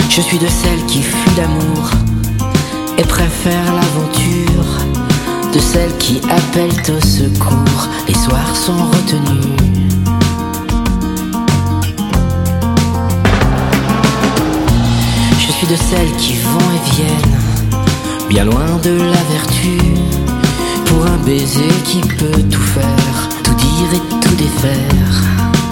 Je suis de celles qui fuient l'amour et préfèrent l'aventure, de celles qui appellent au secours. Les soirs sont retenus. Je suis de celles qui vont et viennent, bien loin de la vertu, pour un baiser qui peut tout faire, tout dire et tout défaire.